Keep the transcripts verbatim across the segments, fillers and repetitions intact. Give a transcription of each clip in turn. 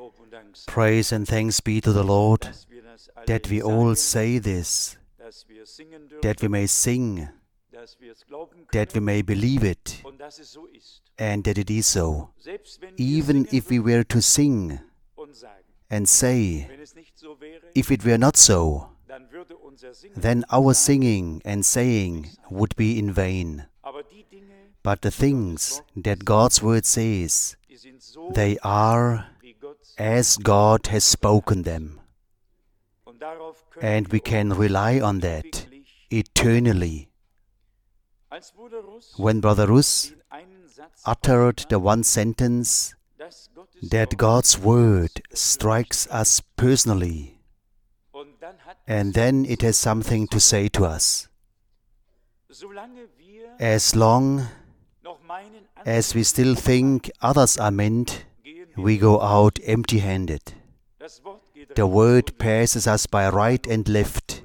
Praise and thanks be to the Lord, that we all say this, that we may sing, that we may believe it, and that it is so. Even if we were to sing and say, if it were not so, then our singing and saying would be in vain. But the things that God's Word says, they are as God has spoken them. And we can rely on that eternally. When Brother Russ uttered the one sentence that God's Word strikes us personally, and then it has something to say to us. As long as we still think others are meant, we go out empty-handed. The Word passes us by right and left,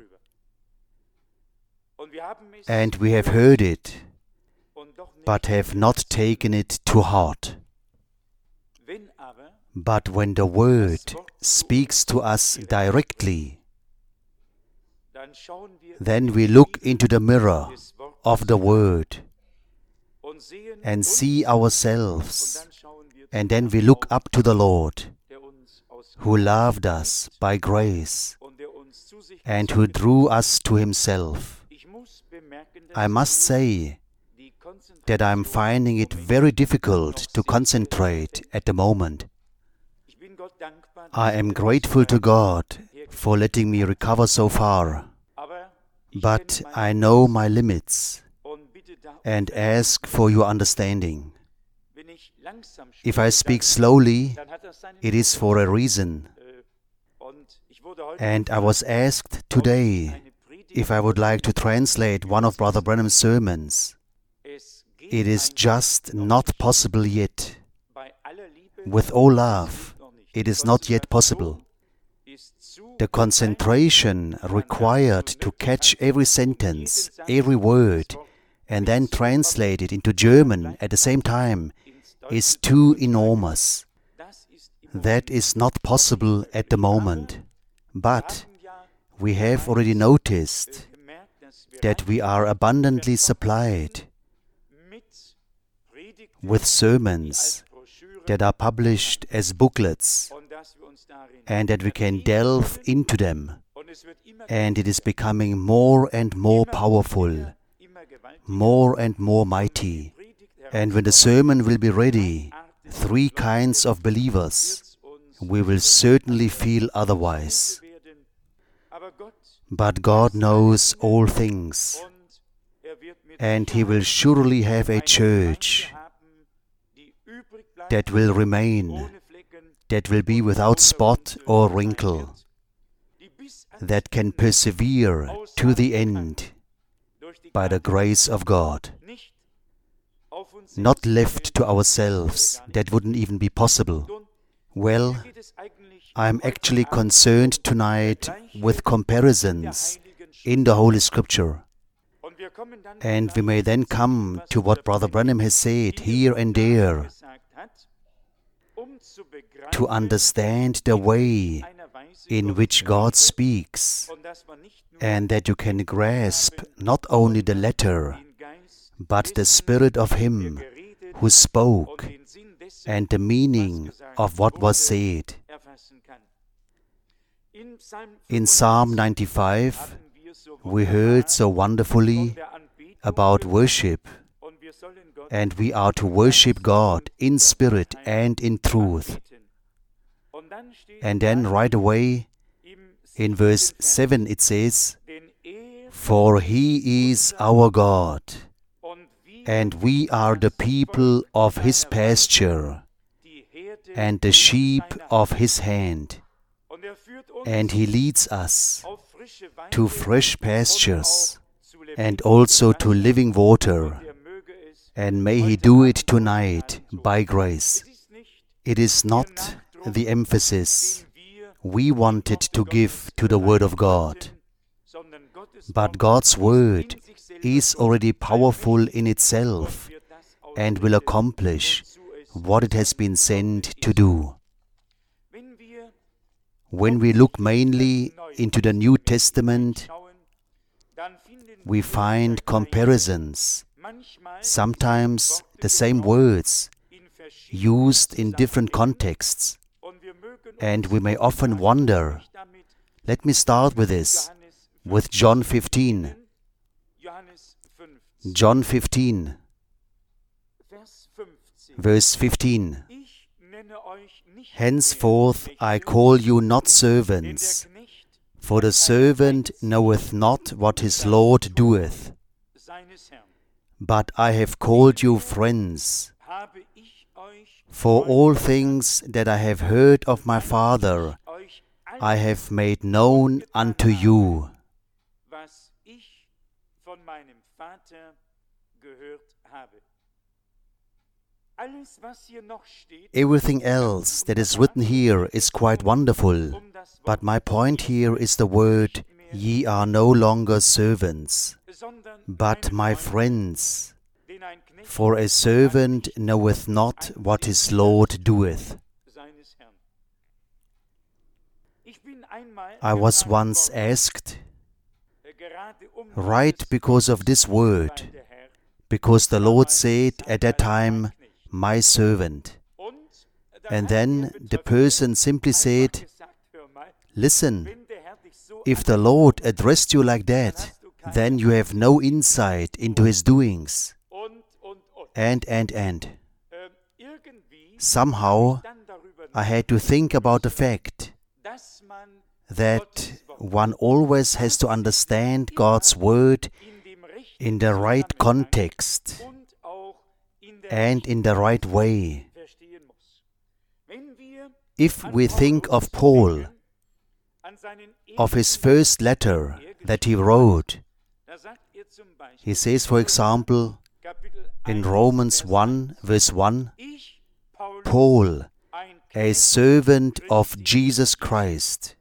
and we have heard it, but have not taken it to heart. But when the Word speaks to us directly, then we look into the mirror of the Word and see ourselves, and then we look up to the Lord, who loved us by grace and who drew us to Himself. I must say that I am finding it very difficult to concentrate at the moment. I am grateful to God for letting me recover so far, but I know my limits and ask for your understanding. If I speak slowly, it is for a reason. And I was asked today if I would like to translate one of Brother Branham's sermons. It is just not possible yet. With all love, it is not yet possible. The concentration required to catch every sentence, every word, and then translate it into German at the same time is too enormous. That is not possible at the moment. But we have already noticed that we are abundantly supplied with sermons that are published as booklets, and that we can delve into them, and it is becoming more and more powerful, more and more mighty. And when the sermon will be ready, three kinds of believers, we will certainly feel otherwise. But God knows all things, and He will surely have a church that will remain, that will be without spot or wrinkle, that can persevere to the end by the grace of God. Not left to ourselves, that wouldn't even be possible. Well, I'm actually concerned tonight with comparisons in the Holy Scripture. And we may then come to what Brother Branham has said here and there, to understand the way in which God speaks, and that you can grasp not only the letter, but the spirit of Him who spoke and the meaning of what was said. In Psalm ninety-five, we heard so wonderfully about worship, and we are to worship God in spirit and in truth. And then right away, in verse seven it says, "For He is our God, and we are the people of His pasture, and the sheep of His hand. And He leads us to fresh pastures, and also to living water. And may He do it tonight by grace." It is not the emphasis we wanted to give to the Word of God, but God's Word is already powerful in itself and will accomplish what it has been sent to do. When we look mainly into the New Testament, we find comparisons, sometimes the same words used in different contexts, and we may often wonder. Let me start with this, with John fifteen. John fifteen, verse fifteen. Henceforth I call you not servants, for the servant knoweth not what his Lord doeth. But I have called you friends, for all things that I have heard of my Father, I have made known unto you. Everything else that is written here is quite wonderful, but my point here is the word, ye are no longer servants, but my friends. For a servant knoweth not what his Lord doeth. I was once asked, right because of this word, because the Lord said at that time, my servant. And then the person simply said, listen, if the Lord addressed you like that, then you have no insight into His doings. And, and, and. Somehow, I had to think about the fact that one always has to understand God's Word in the right context and in the right way. If we think of Paul, of his first letter that he wrote, he says, for example, in Romans one, verse one, Paul, a servant of Jesus Christ.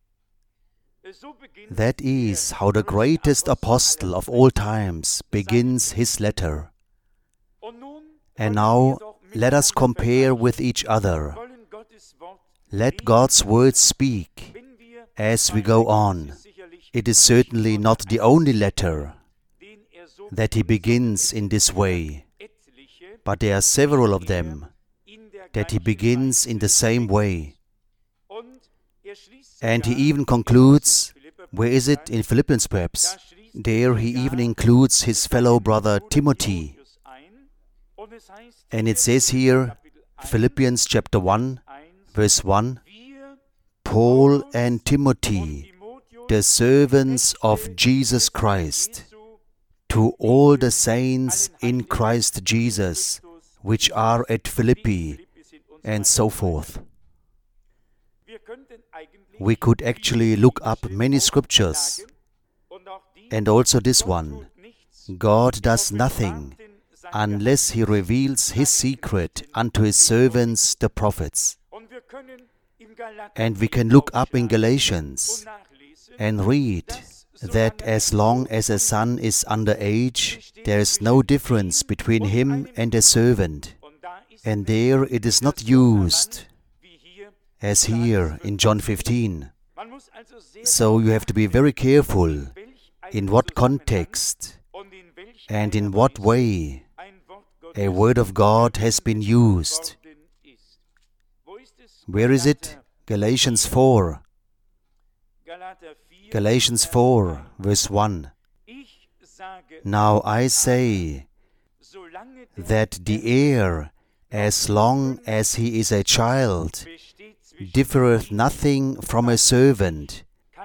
That is how the greatest apostle of all times begins his letter. And now, let us compare with each other. Let God's word speak as we go on. It is certainly not the only letter that he begins in this way, but there are several of them that he begins in the same way. And he even concludes, where is it? In Philippians perhaps. There he even includes his fellow brother Timothy. And it says here, Philippians chapter one, verse one, Paul and Timothy, the servants of Jesus Christ, to all the saints in Christ Jesus, which are at Philippi, and so forth. We could actually look up many scriptures, and also this one. God does nothing unless He reveals His secret unto His servants, the prophets. And we can look up in Galatians and read that as long as a son is under age, there is no difference between him and a servant. And there it is not used as here in John fifteen. So you have to be very careful in what context and in what way a word of God has been used. Where is it? Galatians four. Galatians four, verse one. Now I say that the heir, as long as he is a child, differeth nothing from a servant.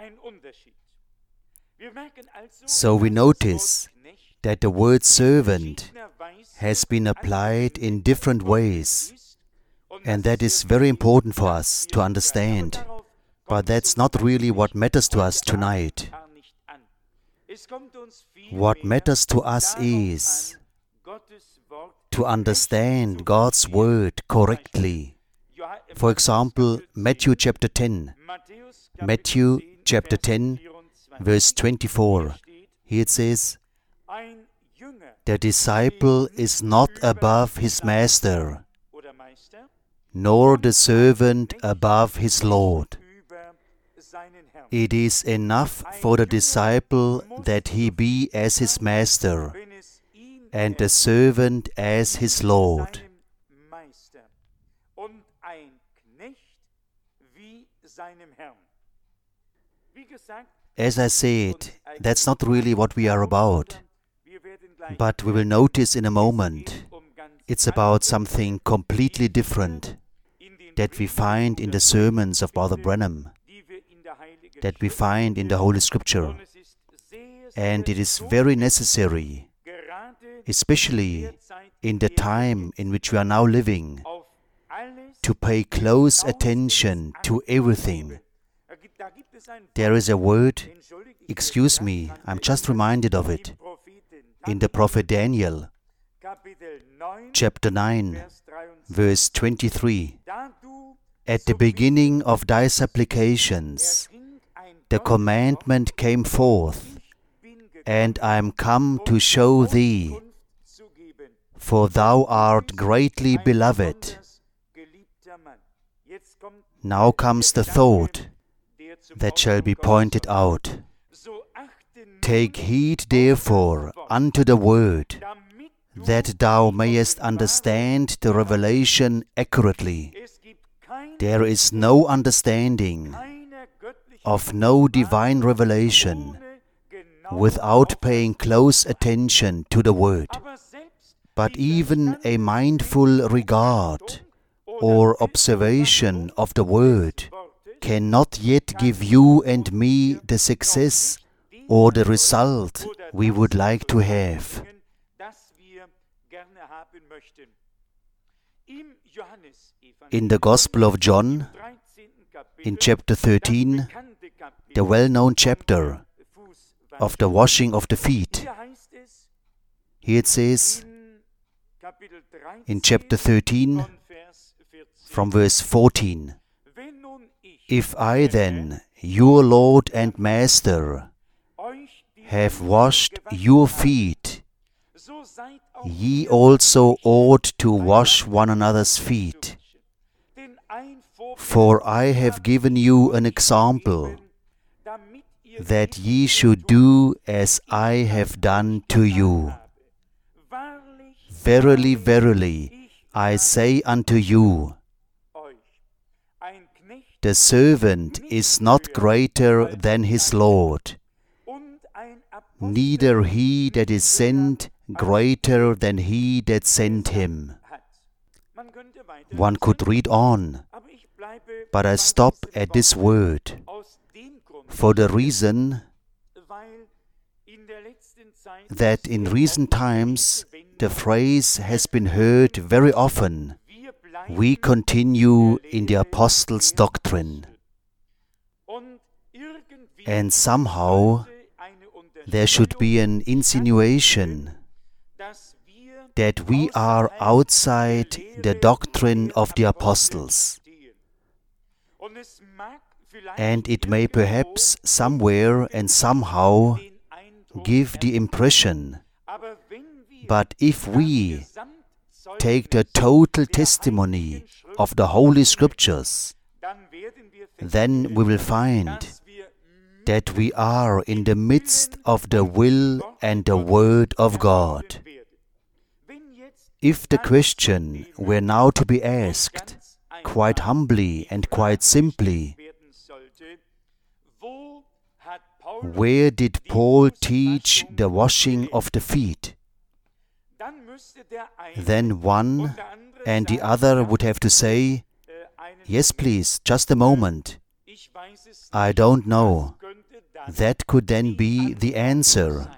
So we notice that the word servant has been applied in different ways, and that is very important for us to understand. But that's not really what matters to us tonight. What matters to us is to understand God's Word correctly. For example, Matthew chapter ten. Matthew chapter ten, verse twenty-four. Here it says, the disciple is not above his master, nor the servant above his Lord. It is enough for the disciple that he be as his master, and the servant as his Lord. As I said, that's not really what we are about. But we will notice in a moment, it's about something completely different that we find in the sermons of Brother Branham, that we find in the Holy Scripture. And it is very necessary, especially in the time in which we are now living, to pay close attention to everything. There is a word, excuse me, I'm just reminded of it, in the prophet Daniel, chapter nine, verse twenty-three. At the beginning of thy supplications, the commandment came forth, and I am come to show thee, for thou art greatly beloved. Now comes the thought that shall be pointed out. Take heed therefore unto the word, that thou mayest understand the revelation accurately. There is no understanding of no divine revelation without paying close attention to the word. But even a mindful regard or observation of the word cannot yet give you and me the success or the result we would like to have. In the Gospel of John, in chapter thirteen, the well-known chapter of the washing of the feet, here it says, in chapter thirteen, from verse fourteen, If I then, your Lord and Master, have washed your feet, ye also ought to wash one another's feet. For I have given you an example, that ye should do as I have done to you. Verily, verily, I say unto you, the servant is not greater than his Lord, neither he that is sent greater than he that sent him. One could read on, but I stop at this word, for the reason that in recent times the phrase has been heard very often, we continue in the apostles' doctrine. And somehow there should be an insinuation that we are outside the doctrine of the apostles. And it may perhaps somewhere and somehow give the impression, but if we take the total testimony of the Holy Scriptures, then we will find that we are in the midst of the will and the Word of God. If the question were now to be asked, quite humbly and quite simply, where did Paul teach the washing of the feet? Then one and the other would have to say, yes, please, just a moment. I don't know. That could then be the answer.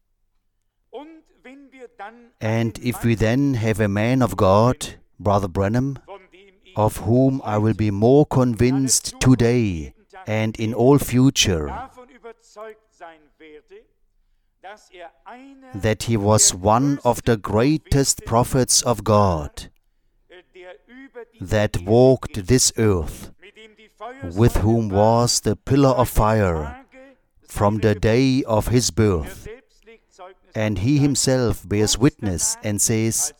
And if we then have a man of God, Brother Branham, of whom I will be more convinced today and in all future, that he was one of the greatest prophets of God that walked this earth, with whom was the pillar of fire from the day of his birth. And he himself bears witness and says,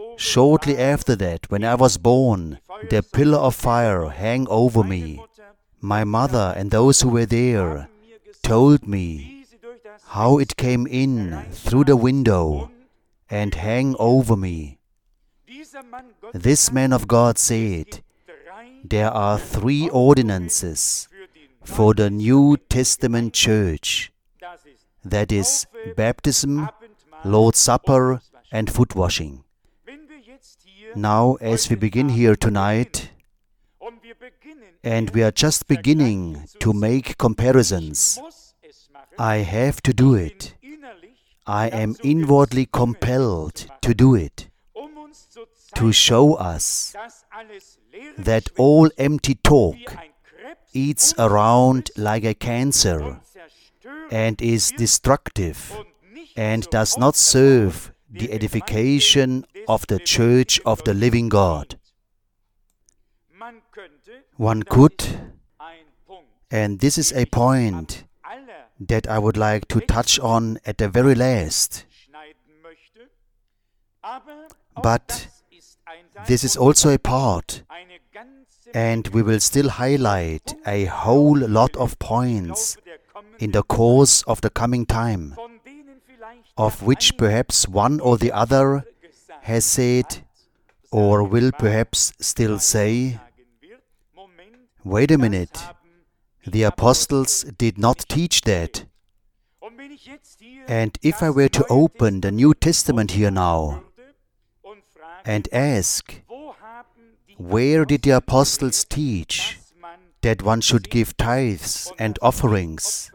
shortly after that, when I was born, the pillar of fire hung over me. My mother and those who were there told me how it came in through the window and hang over me. This man of God said, there are three ordinances for the New Testament church. That is baptism, Lord's Supper, and foot washing. Now, as we begin here tonight, and we are just beginning to make comparisons, I have to do it. I am inwardly compelled to do it, to show us that all empty talk eats around like a cancer and is destructive and does not serve the edification of the church of the living God. One could, and this is a point that I would like to touch on at the very last, but this is also a part, and we will still highlight a whole lot of points in the course of the coming time, of which perhaps one or the other has said, or will perhaps still say, wait a minute, the apostles did not teach that. And if I were to open the New Testament here now and ask, where did the apostles teach that one should give tithes and offerings?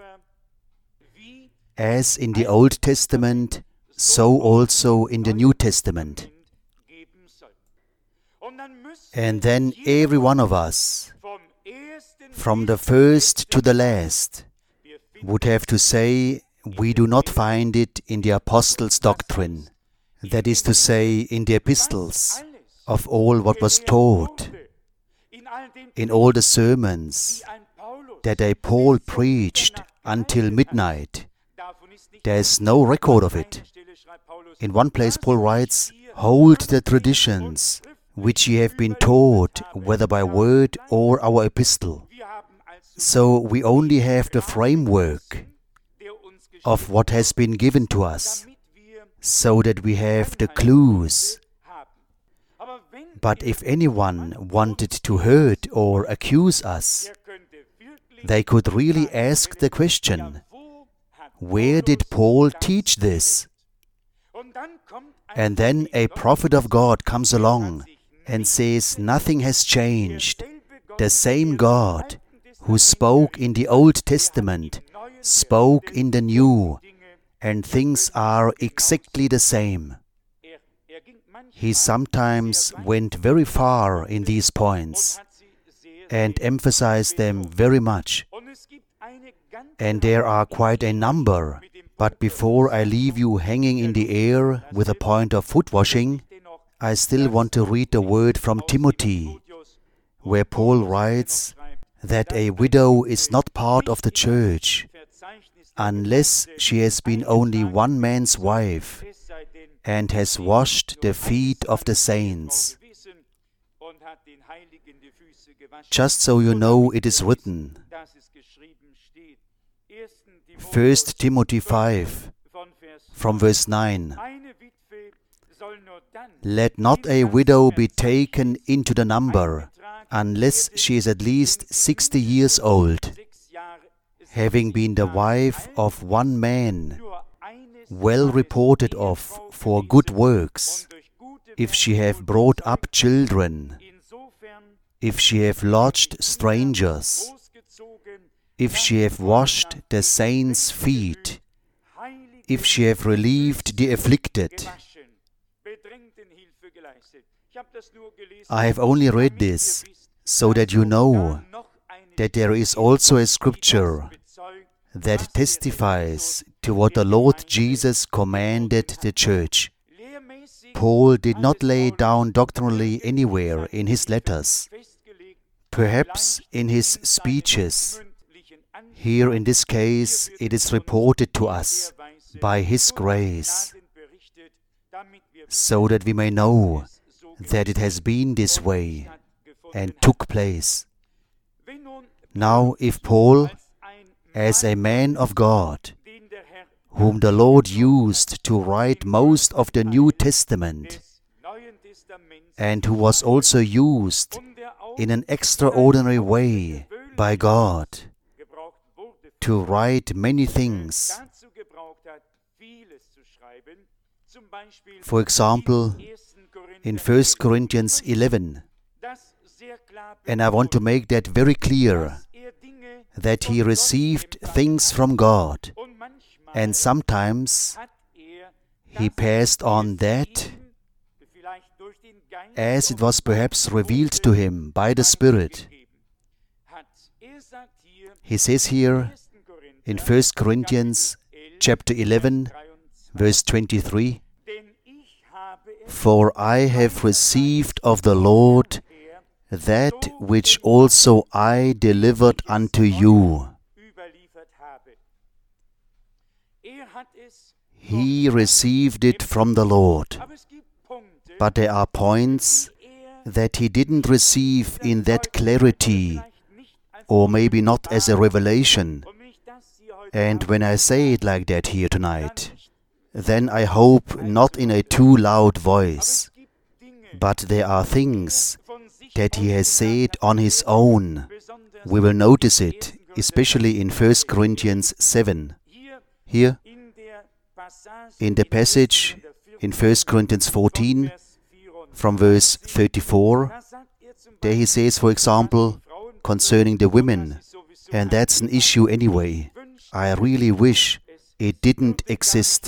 As in the Old Testament, so also in the New Testament. And then every one of us, from the first to the last, would have to say, we do not find it in the apostles' doctrine, that is to say, in the epistles, of all what was taught, in all the sermons that a Paul preached until midnight. There is no record of it. In one place Paul writes, hold the traditions which ye have been taught, whether by word or our epistle. So we only have the framework of what has been given to us, so that we have the clues. But if anyone wanted to hurt or accuse us, they could really ask the question, where did Paul teach this? And then a prophet of God comes along and says, nothing has changed. The same God who spoke in the Old Testament spoke in the New, and things are exactly the same. He sometimes went very far in these points and emphasized them very much. And there are quite a number. But before I leave you hanging in the air with a point of foot washing, I still want to read the word from Timothy, where Paul writes that a widow is not part of the church unless she has been only one man's wife and has washed the feet of the saints. Just so you know, it is written, First Timothy five, from verse nine, let not a widow be taken into the number, unless she is at least sixty years old, having been the wife of one man, well reported of for good works, if she have brought up children, if she have lodged strangers, if she have washed the saints' feet, if she have relieved the afflicted. I have only read this so that you know that there is also a scripture that testifies to what the Lord Jesus commanded the church. Paul did not lay down doctrinally anywhere in his letters, perhaps in his speeches. Here in this case, it is reported to us by His grace, so that we may know that it has been this way and took place. Now, if Paul, as a man of God, whom the Lord used to write most of the New Testament, and who was also used in an extraordinary way by God to write many things, for example, in First Corinthians eleven, and I want to make that very clear, that he received things from God, and sometimes he passed on that as it was perhaps revealed to him by the Spirit. He says here in First Corinthians chapter eleven, verse twenty-three, "For I have received of the Lord that which also I delivered unto you." He received it from the Lord. But there are points that he didn't receive in that clarity, or maybe not as a revelation. And when I say it like that here tonight, then I hope not in a too loud voice. But there are things that he has said on his own. We will notice it, especially in First Corinthians seven. Here, in the passage in First Corinthians fourteen, from verse thirty-four, there he says, for example, concerning the women, and that's an issue anyway. I really wish it didn't exist.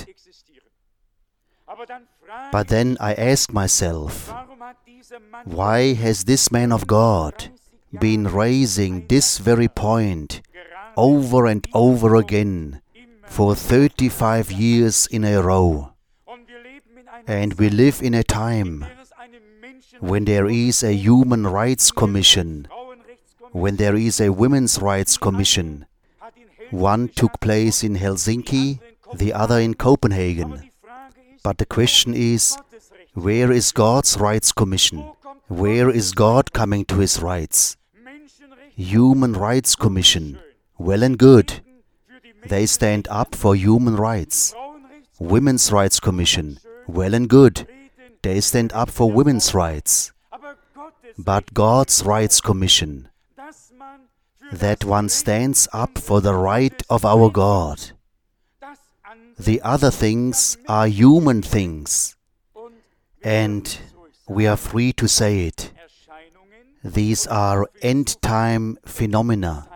But then I ask myself, why has this man of God been raising this very point over and over again for thirty-five years in a row? And we live in a time when there is a Human Rights Commission, when there is a Women's Rights Commission. One took place in Helsinki, the other in Copenhagen. But the question is, where is God's Rights Commission? Where is God coming to His rights? Human Rights Commission, well and good. They stand up for human rights. Women's Rights Commission, well and good. They stand up for women's rights. But God's Rights Commission, that one stands up for the right of our God. The other things are human things, and we are free to say it. These are end-time phenomena.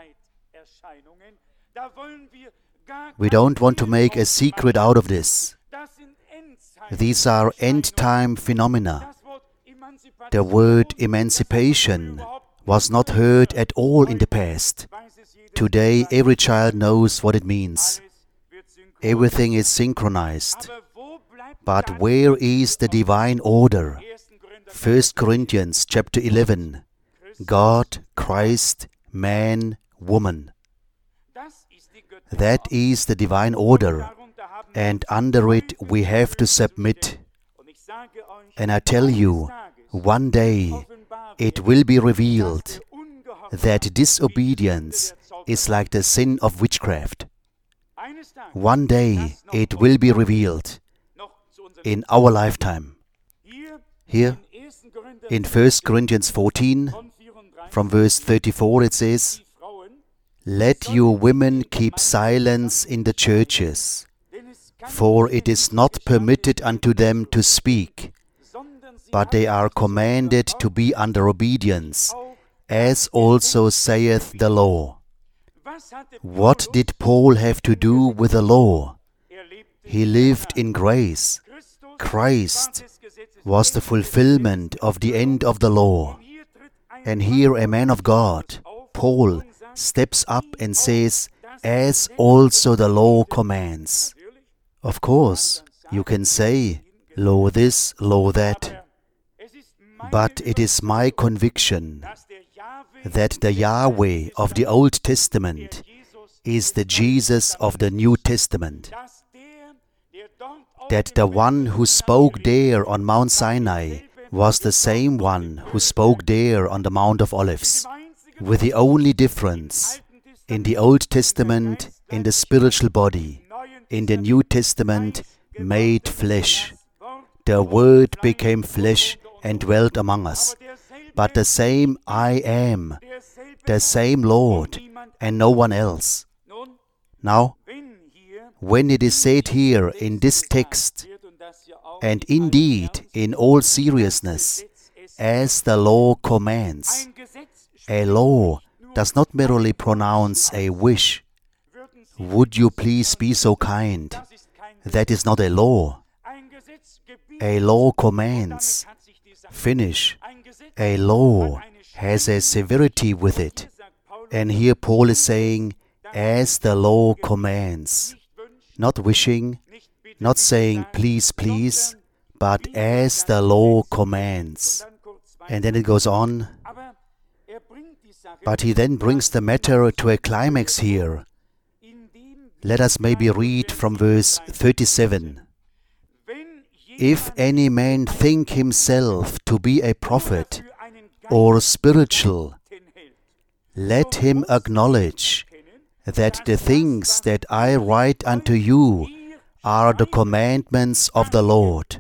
We don't want to make a secret out of this. These are end-time phenomena. The word emancipation was not heard at all in the past. Today every child knows what it means. Everything is synchronized. But where is the divine order? First Corinthians chapter eleven. God, Christ, man, woman. That is the divine order, and under it we have to submit. And I tell you, one day it will be revealed that disobedience is like the sin of witchcraft. One day it will be revealed in our lifetime. Here, in First Corinthians fourteen, from verse thirty-four, it says, "Let your women keep silence in the churches, for it is not permitted unto them to speak, but they are commanded to be under obedience, as also saith the law." What did Paul have to do with the law? He lived in grace. Christ was the fulfillment of the end of the law. And here a man of God, Paul, steps up and says, "As also the law commands." Of course, you can say, law this, law that. But it is my conviction that the Yahweh of the Old Testament is the Jesus of the New Testament. That the one who spoke there on Mount Sinai was the same one who spoke there on the Mount of Olives. with the only difference: in the Old Testament, in the spiritual body; in the New Testament, made flesh. The Word became flesh and dwelt among us. But the same I am, the same Lord, and no one else. Now, when it is said here in this text, and indeed in all seriousness, as the law commands, a law does not merely pronounce a wish. Would you please be so kind? That is not a law. A law commands. Finish. A law has a severity with it. And here Paul is saying, as the law commands. Not wishing, not saying please, please, but as the law commands. And then it goes on. But he then brings the matter to a climax here. Let us maybe read from verse thirty-seven. If any man think himself to be a prophet or spiritual, let him acknowledge that the things that I write unto you are the commandments of the Lord.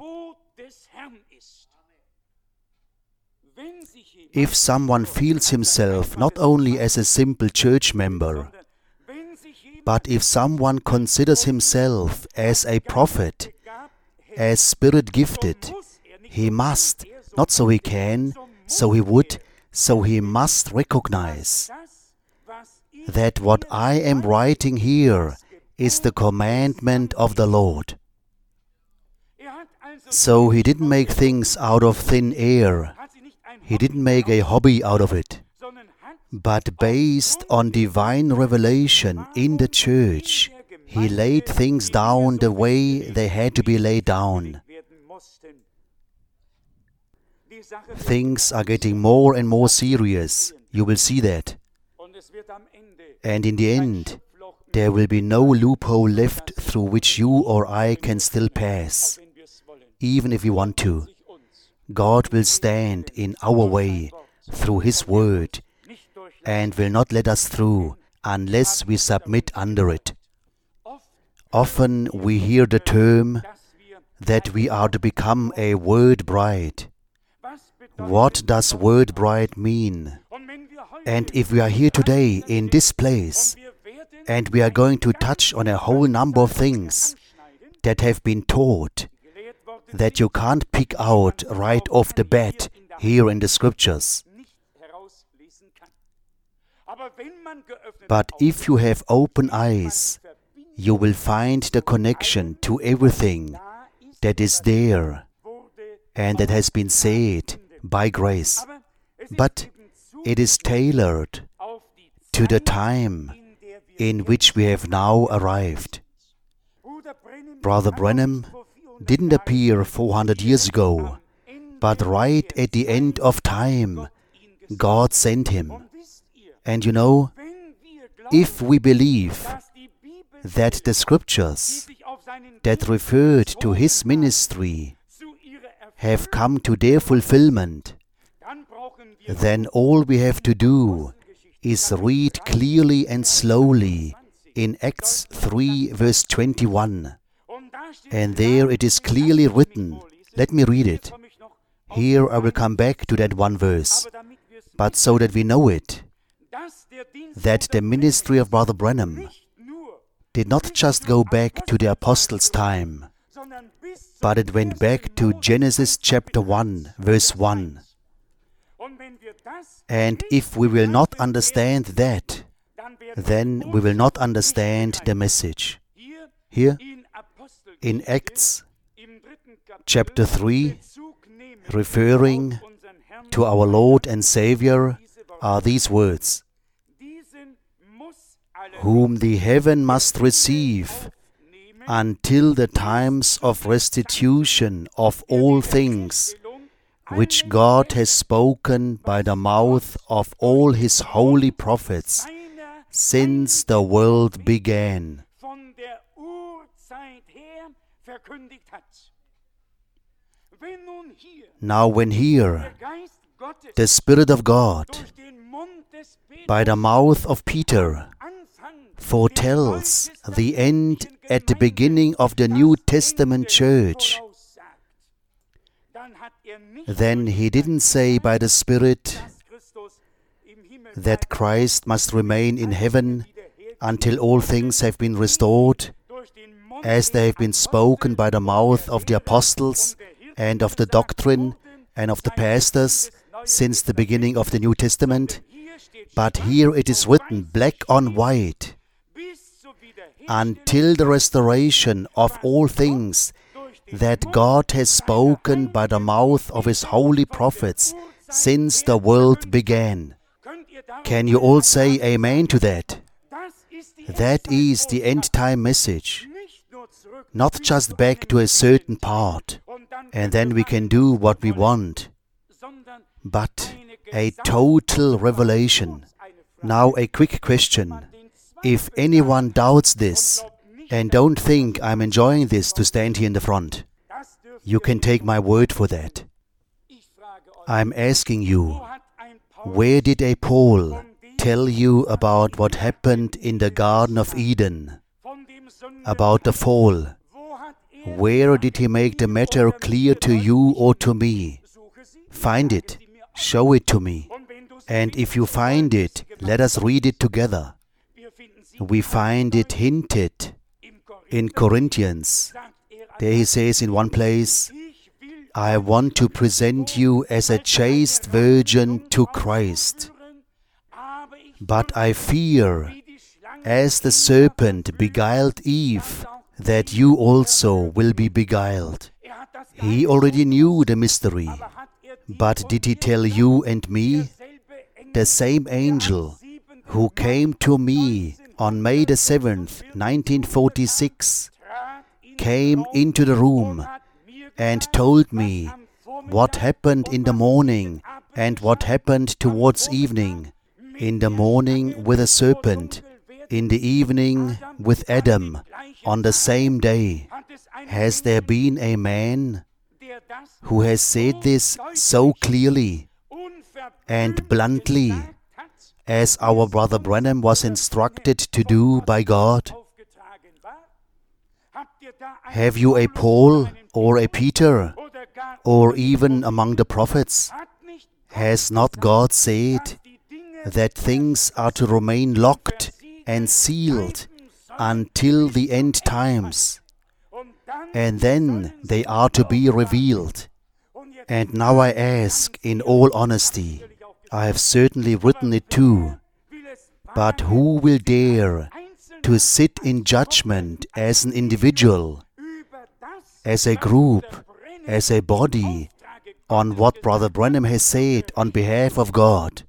If someone feels himself not only as a simple church member, but if someone considers himself as a prophet, as spirit-gifted, he must, not so he can, so he would, so he must recognize that what I am writing here is the commandment of the Lord. So he didn't make things out of thin air. He didn't make a hobby out of it. But based on divine revelation in the church, he laid things down the way they had to be laid down. Things are getting more and more serious. You will see that. And in the end, there will be no loophole left through which you or I can still pass, even if we want to. God will stand in our way through His Word and will not let us through unless we submit under it. Often we hear the term that we are to become a word bride. What does word bride mean? And if we are here today in this place and we are going to touch on a whole number of things that have been taught, that you can't pick out right off the bat here in the Scriptures. But if you have open eyes, you will find the connection to everything that is there and that has been said by grace. But it is tailored to the time in which we have now arrived. Brother Branham didn't appear four hundred years ago, but right at the end of time, God sent him. And you know, if we believe that the Scriptures that referred to his ministry have come to their fulfillment, then all we have to do is read clearly and slowly in Acts three verse twenty-one. And there it is clearly written. Let me read it. Here I will come back to that one verse. But so that we know it, that the ministry of Brother Branham did not just go back to the apostles' time, but it went back to Genesis chapter one, verse one. And if we will not understand that, then we will not understand the message. Here, in Acts chapter three, referring to our Lord and Savior, are these words: whom the heaven must receive until the times of restitution of all things, which God has spoken by the mouth of all His holy prophets since the world began. Now when here the Spirit of God, by the mouth of Peter, foretells the end at the beginning of the New Testament church, then he didn't say by the Spirit that Christ must remain in heaven until all things have been restored, as they have been spoken by the mouth of the apostles and of the doctrine and of the pastors since the beginning of the New Testament. But here it is written black on white, until the restoration of all things that God has spoken by the mouth of His holy prophets since the world began. Can you all say amen to that? That is the end-time message. Not just back to a certain part, and then we can do what we want, but a total revelation. Now a quick question. If anyone doubts this, and don't think I'm enjoying this to stand here in the front, you can take my word for that. I'm asking you, where did a Paul tell you about what happened in the Garden of Eden, about the fall? Where did he make the matter clear to you or to me? Find it, show it to me. And if you find it, let us read it together. We find it hinted in Corinthians. There he says in one place, I want to present you as a chaste virgin to Christ. But I fear, as the serpent beguiled Eve, that you also will be beguiled. He already knew the mystery. But did he tell you and me? The same angel who came to me on May the seventh, nineteen forty-six, came into the room and told me what happened in the morning and what happened towards evening. In the morning with a serpent, in the evening with Adam, on the same day. Has there been a man who has said this so clearly and bluntly as our brother Branham was instructed to do by God? Have you a Paul or a Peter or even among the prophets? Has not God said that things are to remain locked and sealed until the end times, and then they are to be revealed? And now I ask in all honesty, I have certainly written it too, but who will dare to sit in judgment as an individual, as a group, as a body, on what Brother Branham has said on behalf of God?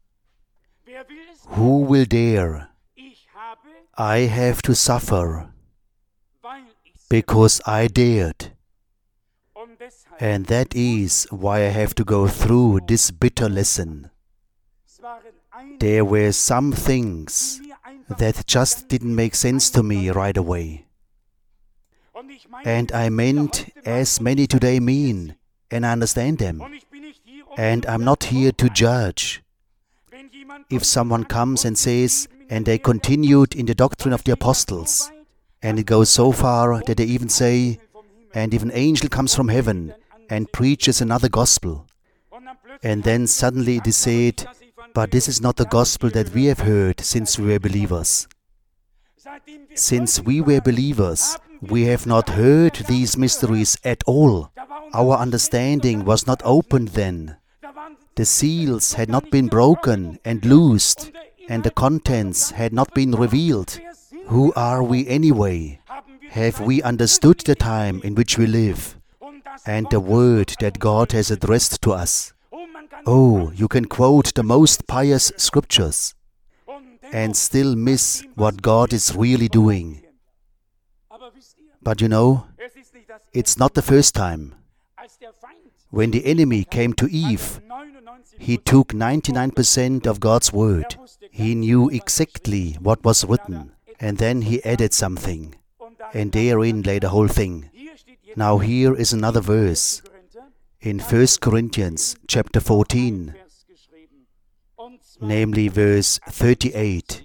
Who will dare? I have to suffer because I dared. And that is why I have to go through this bitter lesson. There were some things that just didn't make sense to me right away. And I meant as many today mean, and I understand them. And I'm not here to judge. If someone comes and says, and they continued in the doctrine of the apostles, and it goes so far that they even say, and if an angel comes from heaven and preaches another gospel, and then suddenly it is said, but this is not the gospel that we have heard since we were believers. Since we were believers, we have not heard these mysteries at all. Our understanding was not opened then. The seals had not been broken and loosed, and the contents had not been revealed. Who are we anyway? Have we understood the time in which we live and the word that God has addressed to us? Oh, you can quote the most pious scriptures and still miss what God is really doing. But you know, it's not the first time. When the enemy came to Eve, he took ninety-nine percent of God's word. He knew exactly what was written, and then he added something, and therein lay the whole thing. Now here is another verse in First Corinthians chapter fourteen. namely verse thirty-eight.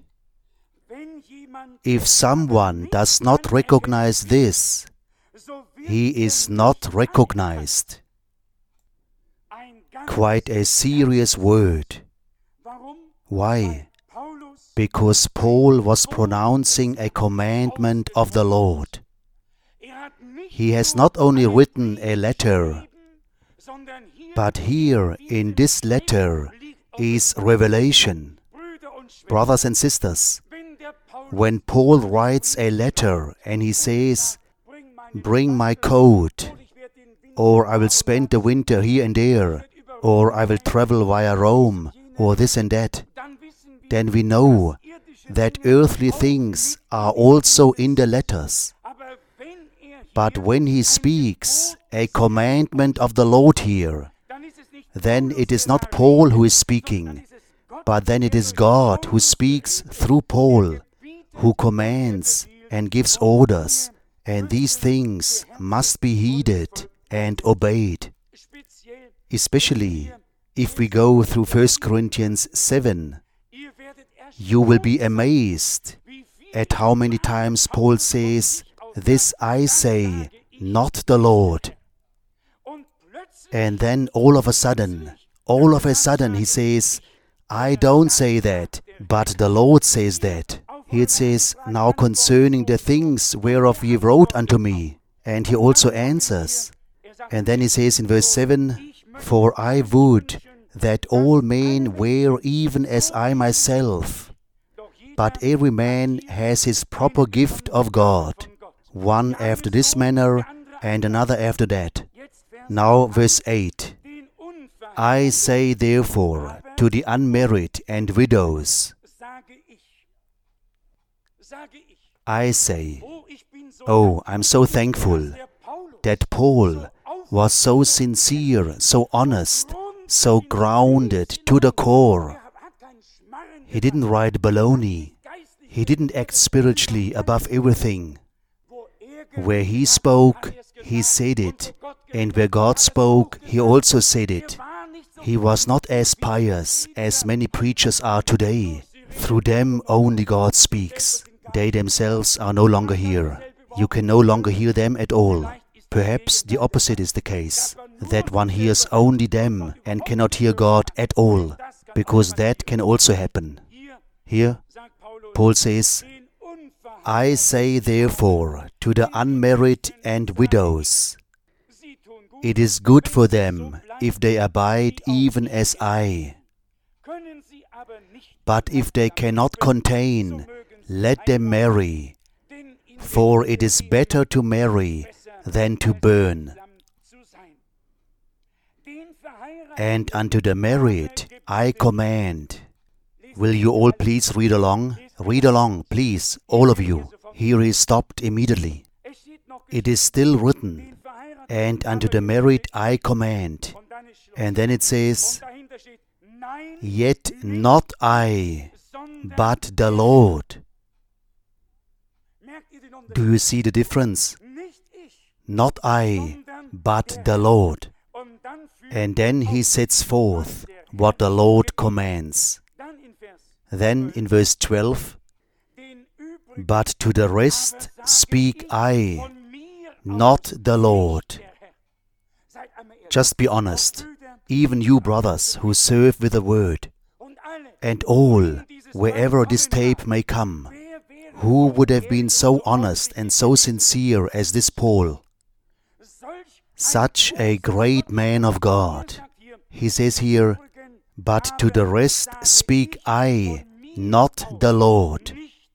If someone does not recognize this, he is not recognized. Quite a serious word. Why? Because Paul was pronouncing a commandment of the Lord. He has not only written a letter, but here in this letter is revelation. Brothers and sisters, when Paul writes a letter and he says, bring my coat, or I will spend the winter here and there, or I will travel via Rome, or this and that, then we know that earthly things are also in the letters. But when he speaks a commandment of the Lord here, then it is not Paul who is speaking, but then it is God who speaks through Paul, who commands and gives orders, and these things must be heeded and obeyed. Especially if we go through First Corinthians seven, you will be amazed at how many times Paul says, this I say, not the Lord. And then all of a sudden, all of a sudden he says, I don't say that, but the Lord says that. Here it says, now concerning the things whereof ye wrote unto me. And he also answers. And then he says in verse seven, for I would that all men were even as I myself. But every man has his proper gift of God, one after this manner, and another after that. Now verse eight. I say therefore to the unmarried and widows, I say, oh, I'm so thankful that Paul was so sincere, so honest, so grounded to the core. He didn't write baloney. He didn't act spiritually above everything. Where he spoke, he said it. And where God spoke, he also said it. He was not as pious as many preachers are today. Through them only God speaks. They themselves are no longer here. You can no longer hear them at all. Perhaps the opposite is the case, that one hears only them and cannot hear God at all, because that can also happen. Here, Paul says, I say therefore to the unmarried and widows, it is good for them if they abide even as I. But if they cannot contain, let them marry, for it is better to marry than to burn. And unto the married I command. Will you all please read along? Read along, please, all of you. Here he stopped immediately. It is still written, and unto the married I command. And then it says, yet not I, but the Lord. Do you see the difference? Not I, but the Lord. And then he sets forth what the Lord commands. Then in verse twelve, but to the rest speak I, not the Lord. Just be honest, even you brothers who serve with the word, and all, wherever this tape may come, who would have been so honest and so sincere as this Paul? Such a great man of God. He says here, but to the rest speak I, not the Lord.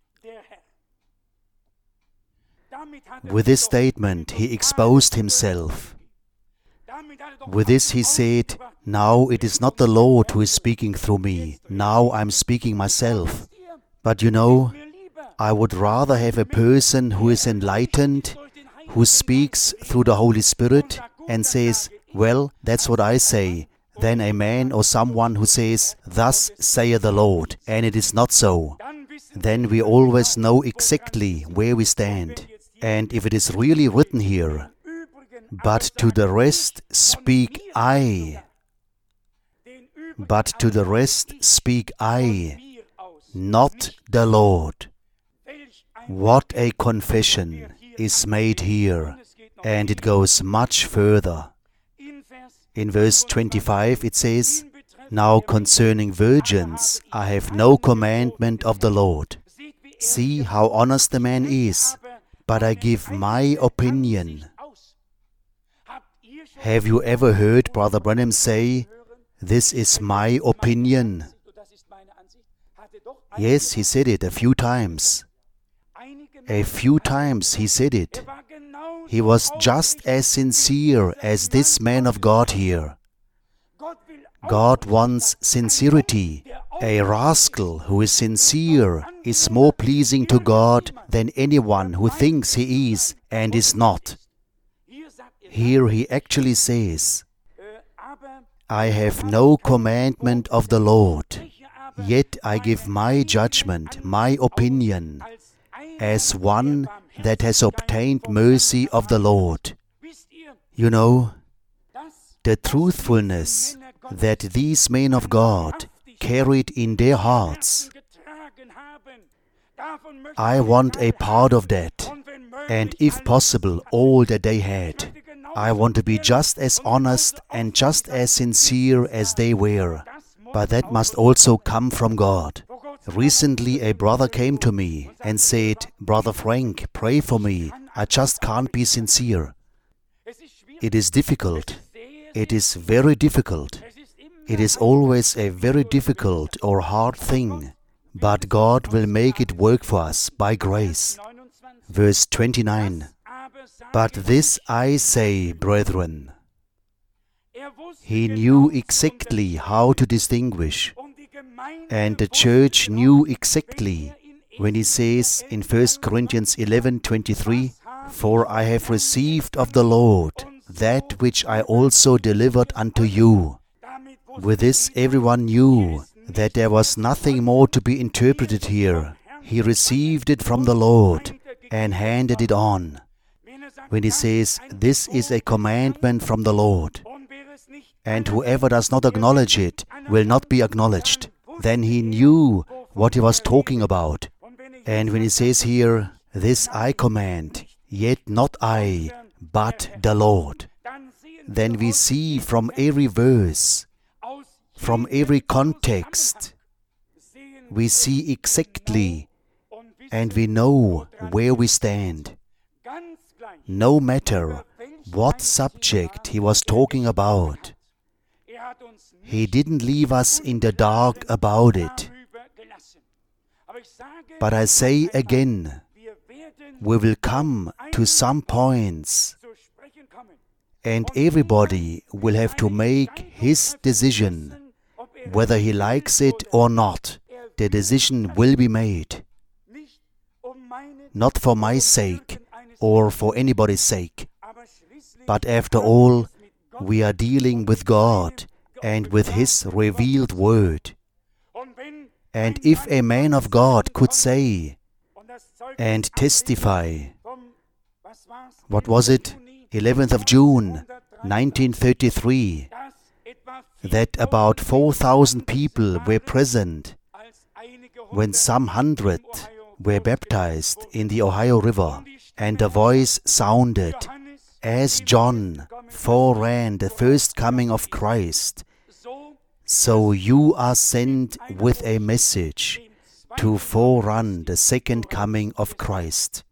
With this statement, he exposed himself. With this he said, now it is not the Lord who is speaking through me. Now I'm speaking myself. But you know, I would rather have a person who is enlightened, who speaks through the Holy Spirit and says, well, that's what I say, than a man or someone who says, thus saith the Lord, and it is not so. Then we always know exactly where we stand. And if it is really written here, but to the rest speak I. but to the rest speak I, not the Lord. What a confession is made here, and it goes much further. In verse twenty-five it says, Now concerning virgins I have no commandment of the Lord. See how honest the man is, but I give my opinion. Have you ever heard Brother Branham say, This is my opinion? Yes, he said it a few times. A few times he said it. He was just as sincere as this man of God here. God wants sincerity. A rascal who is sincere is more pleasing to God than anyone who thinks he is and is not. Here he actually says, I have no commandment of the Lord, yet I give my judgment, my opinion, as one that has obtained mercy of the Lord. You know, the truthfulness that these men of God carried in their hearts, I want a part of that, and if possible, all that they had. I want to be just as honest and just as sincere as they were, but that must also come from God. Recently a brother came to me and said, Brother Frank, pray for me, I just can't be sincere. It is difficult. It is very difficult. It is always a very difficult or hard thing, but God will make it work for us by grace. Verse twenty-nine. But this I say, brethren. He knew exactly how to distinguish, and the church knew exactly when he says in First Corinthians eleven twenty-three, For I have received of the Lord that which I also delivered unto you. With this everyone knew that there was nothing more to be interpreted here. He received it from the Lord and handed it on. When he says, This is a commandment from the Lord, and whoever does not acknowledge it will not be acknowledged, then he knew what he was talking about. And when he says here, This I command, yet not I, but the Lord, then we see from every verse, from every context, we see exactly and we know where we stand. No matter what subject he was talking about, he didn't leave us in the dark about it. But I say again, we will come to some points, and everybody will have to make his decision, whether he likes it or not. The decision will be made, not for my sake or for anybody's sake, but after all, we are dealing with God and with His revealed Word. And if a man of God could say and testify, what was it, eleventh of June nineteen thirty-three, that about four thousand people were present when some hundred were baptized in the Ohio River, and a voice sounded, as John foreran the first coming of Christ, so you are sent with a message to forerun the second coming of Christ.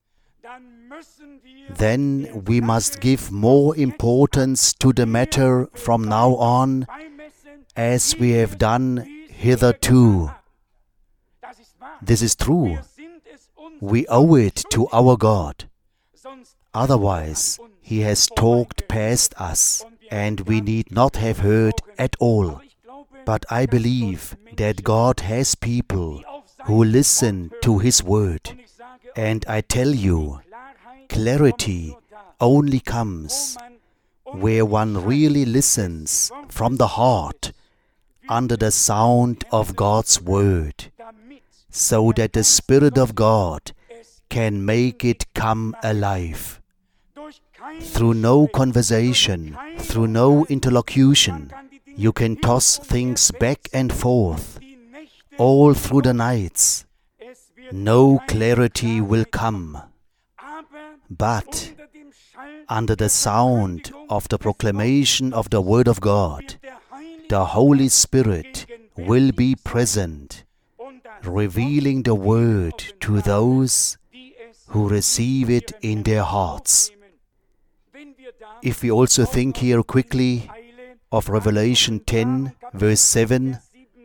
Then we must give more importance to the matter from now on, as we have done hitherto. This is true. We owe it to our God. Otherwise, He has talked past us, and we need not have heard at all. But I believe that God has people who listen to His word. And I tell you, clarity only comes where one really listens from the heart under the sound of God's word, so that the Spirit of God can make it come alive. Through no conversation, through no interlocution, You can toss things back and forth all through the nights. No clarity will come. But under the sound of the proclamation of the Word of God, the Holy Spirit will be present, revealing the Word to those who receive it in their hearts. If we also think here quickly of Revelation ten, verse seven,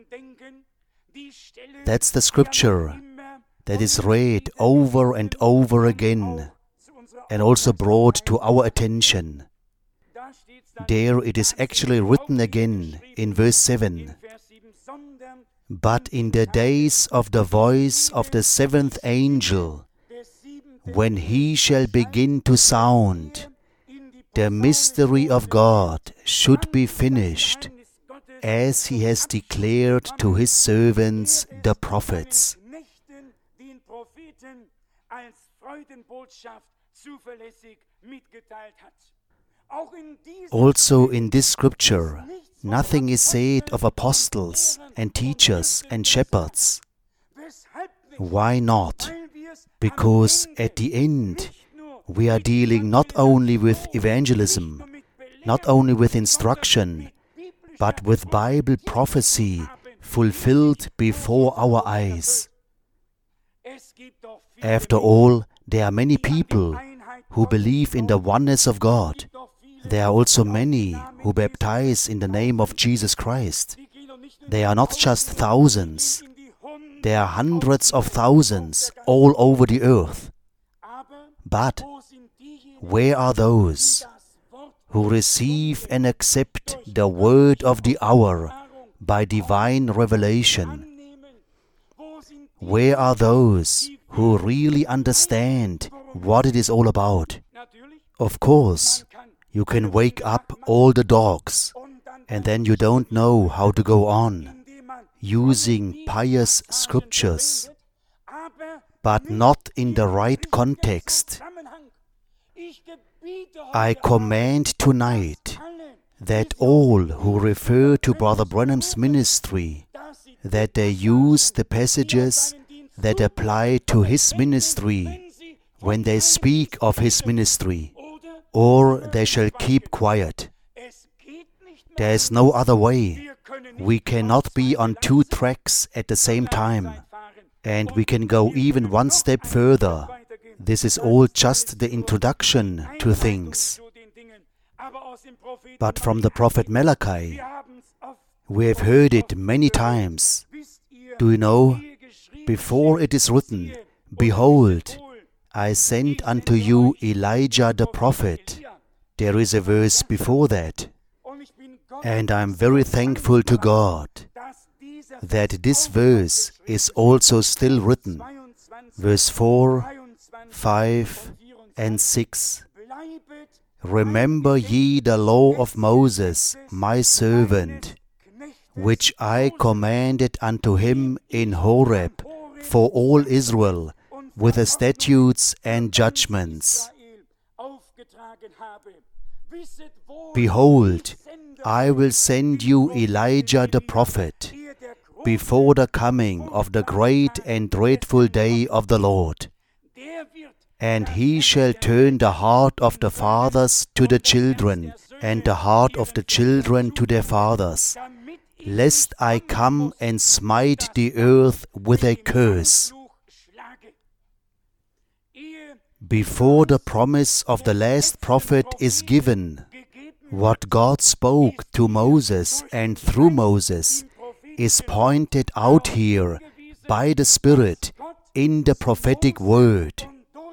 that's the scripture that is read over and over again and also brought to our attention. There it is actually written again in verse seven. But in the days of the voice of the seventh angel, when he shall begin to sound, the mystery of God should be finished, as he has declared to his servants the prophets. Also in this scripture, nothing is said of apostles and teachers and shepherds. Why not? Because at the end, we are dealing not only with evangelism, not only with instruction, but with Bible prophecy fulfilled before our eyes. After all, there are many people who believe in the oneness of God. There are also many who baptize in the name of Jesus Christ. They are not just thousands. There are hundreds of thousands all over the earth. But where are those who receive and accept the word of the hour by divine revelation? Where are those who really understand what it is all about? Of course, you can wake up all the dogs, and then you don't know how to go on, using pious scriptures, but not in the right context. I command tonight that all who refer to Brother Branham's ministry, that they use the passages that apply to his ministry when they speak of his ministry, or they shall keep quiet. There is no other way. We cannot be on two tracks at the same time, and we can go even one step further. This is all just the introduction to things. But from the prophet Malachi, we have heard it many times. Do you know, before it is written, "Behold, I send unto you Elijah the prophet," there is a verse before that. And I am very thankful to God that this verse is also still written. Verse four, five, and six. "Remember ye the law of Moses, my servant, which I commanded unto him in Horeb for all Israel, with the statutes and judgments. Behold, I will send you Elijah the prophet before the coming of the great and dreadful day of the Lord. And he shall turn the heart of the fathers to the children, and the heart of the children to their fathers, lest I come and smite the earth with a curse." Before the promise of the last prophet is given, what God spoke to Moses and through Moses is pointed out here by the Spirit in the prophetic word.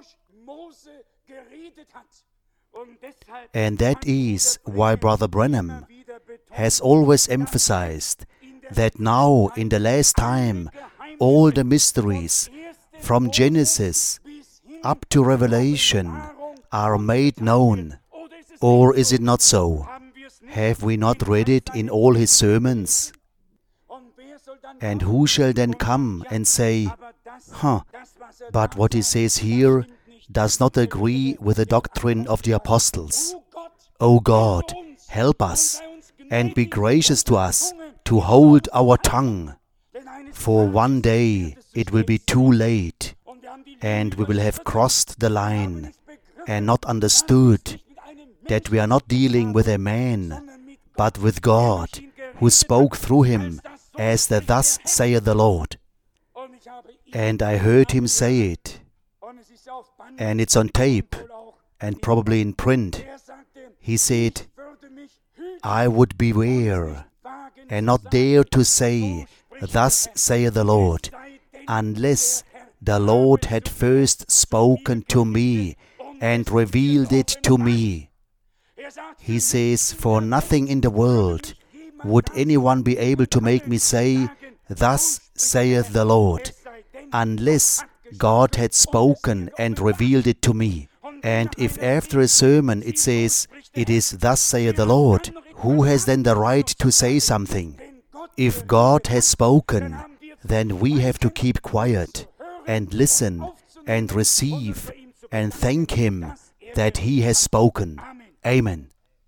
And that is why Brother Branham has always emphasized that now in the last time all the mysteries from Genesis up to Revelation are made known. Or is it not so? Have we not read it in all his sermons? And who shall then come and say, huh, but what he says here does not agree with the doctrine of the apostles. O God, help us, and be gracious to us to hold our tongue. For one day it will be too late, and we will have crossed the line and not understood that we are not dealing with a man, but with God, who spoke through him as the "Thus saith the Lord." And I heard him say it, and it's on tape and probably in print. He said, I would beware and not dare to say, "Thus saith the Lord," unless the Lord had first spoken to me and revealed it to me. He says, for nothing in the world would anyone be able to make me say, "Thus saith the Lord," unless God had spoken and revealed it to me. And if after a sermon it says, it is "Thus saith the Lord," who has then the right to say something? If God has spoken, then we have to keep quiet and listen and receive and thank Him that He has spoken. Amen.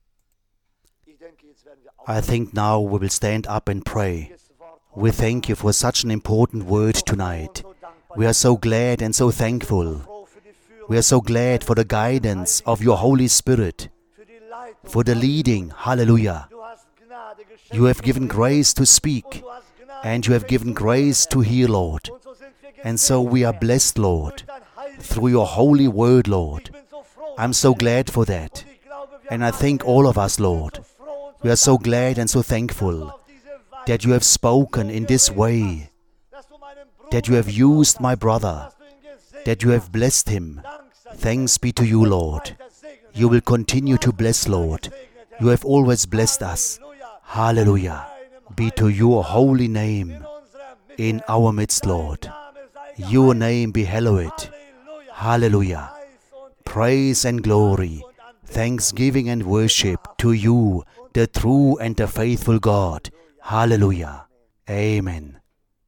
I think now we will stand up and pray. We thank you for such an important word tonight. We are so glad and so thankful. We are so glad for the guidance of your Holy Spirit, for the leading. Hallelujah. You have given grace to speak, and you have given grace to hear, Lord. And so we are blessed, Lord, through your holy word, Lord. I'm so glad for that. And I thank all of us, Lord. We are so glad and so thankful that you have spoken in this way, that you have used my brother, that you have blessed him. Thanks be to you, Lord. You will continue to bless, Lord. You have always blessed us. Hallelujah. Be to your holy name in our midst, Lord. Your name be hallowed. Hallelujah. Praise and glory, thanksgiving and worship to you, the true and the faithful God. Hallelujah. Amen.